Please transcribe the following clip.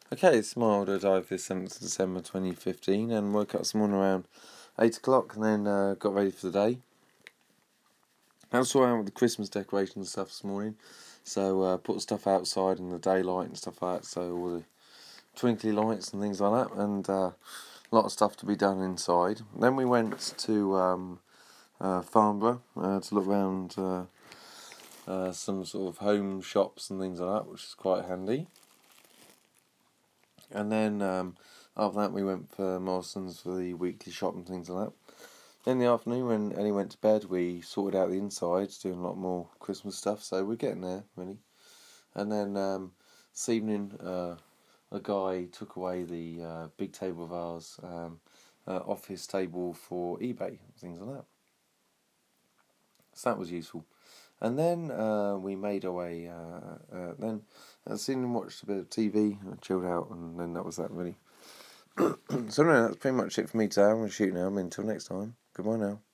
Okay, it's my older dive this 7th of December 2015 and woke up this morning around 8 o'clock and then got ready for the day. I saw out with the Christmas decorations and stuff this morning, so put stuff outside in the daylight and stuff like that, so all the twinkly lights and things like that, and a lot of stuff to be done inside. Then we went to Farnborough to look around some sort of home shops and things like that, which is quite handy. And then after that we went for Morrison's for the weekly shop and things like that. In the afternoon when Ellie went to bed, we sorted out the insides, doing a lot more Christmas stuff, so we're getting there, really. And then this evening a guy took away the big table of ours off his table for eBay, things like that. So that was useful. And then we made our way, then seen and watched a bit of TV, chilled out, and then that was that, really. So, no, that's pretty much it for me today. I'm going to shoot now. Until next time. Goodbye now.